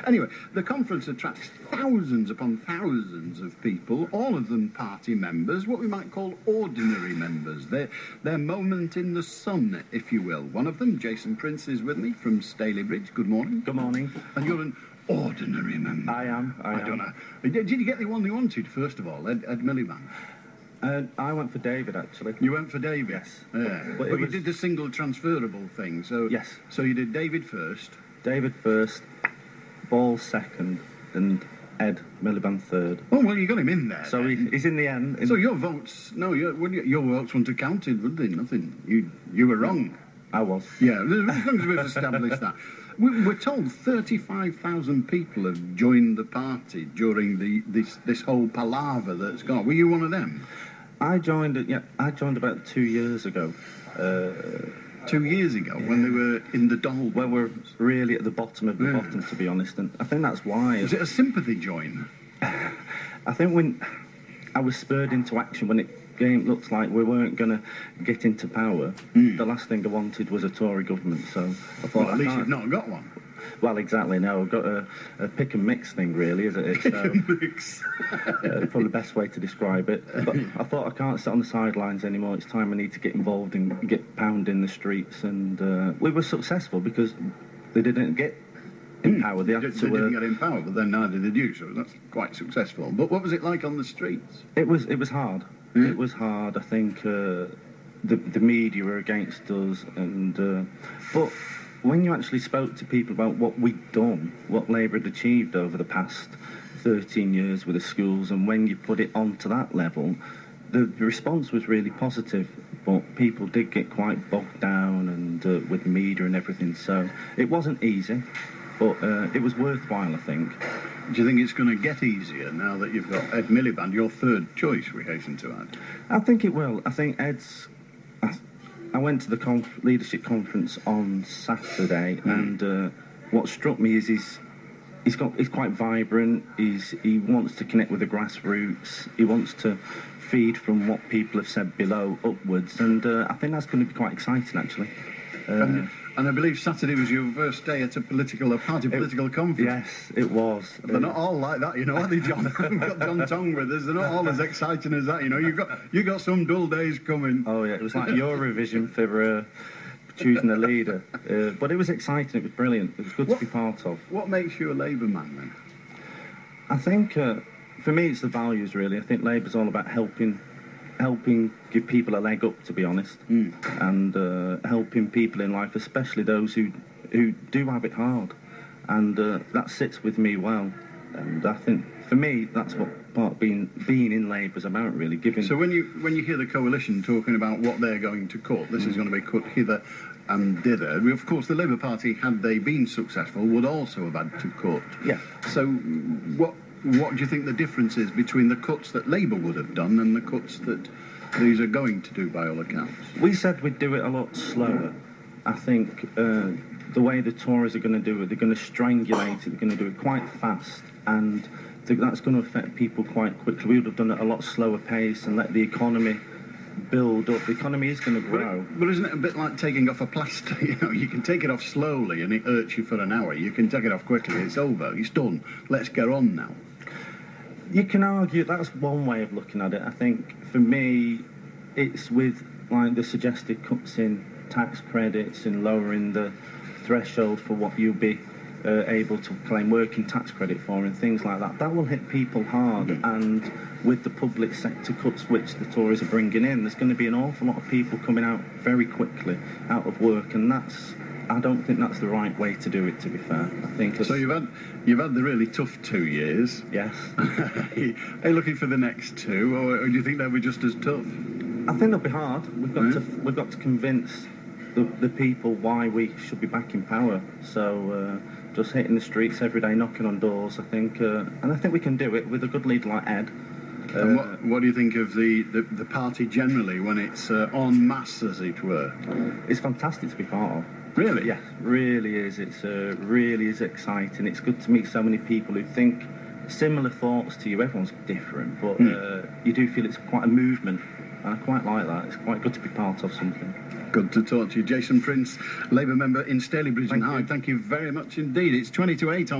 Anyway, the conference attracts thousands upon thousands of people, all of them party members, what we might call ordinary members. Their moment in the sun, if you will. One of them, Jason Prince, is with me from Stalybridge. Good morning. Good morning. And you're an ordinary member. I am. I don't know. Did you get the one you wanted, first of all, Ed Miliband? I went for David, actually. You went for David? Yes. Yeah. But you did the single transferable thing, so... Yes. So you did David first? David first, Ball second, and Ed Miliband third. Oh, well, you got him in there. So he's in the end. So your votes... No, your votes wouldn't have counted, would they? Nothing. You were wrong. I was. Yeah, as long as we've established that. We're told 35,000 people have joined the party during this whole palaver that's gone. Were you one of them? I joined about 2 years ago. 2 years ago, yeah. When they were in the doldrums. When we're really at the bottom of the bottom, to be honest. And I think that's why. Was it a sympathy join? I think when I was spurred into action when it looked like we weren't going to get into power, the last thing I wanted was a Tory government, so I thought... Well, at least you've not got one. Well, exactly, no, I've got a pick and mix thing, really, isn't it? Pick and mix. Probably the best way to describe it. But I thought I can't sit on the sidelines anymore, it's time I need to get involved and get pounding the streets, and we were successful because they didn't get in power. They didn't get in power, but then neither did you, so that's quite successful. But what was it like on the streets? It was hard. It was hard. I think the media were against us, and but when you actually spoke to people about what we'd done, what Labour had achieved over the past 13 years with the schools, and when you put it onto that level, the response was really positive. But people did get quite bogged down and with the media and everything, so it wasn't easy, but it was worthwhile, I think. Do you think it's going to get easier now that you've got Ed Miliband, your third choice, we hasten to add? I think it will. I think Ed's... I went to the leadership conference on Saturday, and what struck me is he's quite vibrant. He wants to connect with the grassroots. He wants to feed from what people have said below upwards, and I think that's going to be quite exciting, actually. And I believe Saturday was your first day at a party political conference. Yes, it was. They're not all like that, you know, are they, John? We've got John Tong with us. They're not all as exciting as that, you know. You got some dull days coming. Oh yeah, it was like Eurovision for choosing a leader. But it was exciting. It was brilliant. It was good to be part of. What makes you a Labour man then? I think for me it's the values really. I think Labour's all about helping give people a leg up, to be honest, and helping people in life, especially those who do have it hard, and that sits with me well. And I think for me that's what part being in Labour is about, really, giving. So when you hear the coalition talking about what they're going to cut, this is going to be cut hither and thither. Of course, the Labour Party, had they been successful, would also have had to cut. Yeah. So what do you think the difference is between the cuts that Labour would have done and the cuts that these are going to do, by all accounts? We said we'd do it a lot slower. I think the way the Tories are going to do it, they're going to strangulate it, they're going to do it quite fast, and that's going to affect people quite quickly. We would have done it at a lot slower pace and let the economy build up. The economy is going to grow. But isn't it a bit like taking off a plaster? You know, you can take it off slowly and it hurts you for an hour. You can take it off quickly, it's over, it's done. Let's get on now. You can argue that's one way of looking at it. I think for me, it's with like the suggested cuts in tax credits and lowering the threshold for what you'll be able to claim working tax credit for and things like that. That will hit people hard, and with the public sector cuts which the Tories are bringing in, there's going to be an awful lot of people coming out very quickly out of work, and I don't think that's the right way to do it, to be fair. I think so. You've had the really tough 2 years. Yes. Are you looking for the next two, or do you think they'll be just as tough? I think they'll be hard. We've got to convince the people why we should be back in power. So just hitting the streets every day, knocking on doors. I think, and I think we can do it with a good leader like Ed. And what do you think of the party generally when it's en masse, as it were? It's fantastic to be part of. Really? Yes, really is. It's really is exciting. It's good to meet so many people who think similar thoughts to you. Everyone's different, but you do feel it's quite a movement, and I quite like that. It's quite good to be part of something. Good to talk to you. Jason Prince, Labour member in Stalybridge and Hyde. Thank you very much indeed. It's 20 to 8 on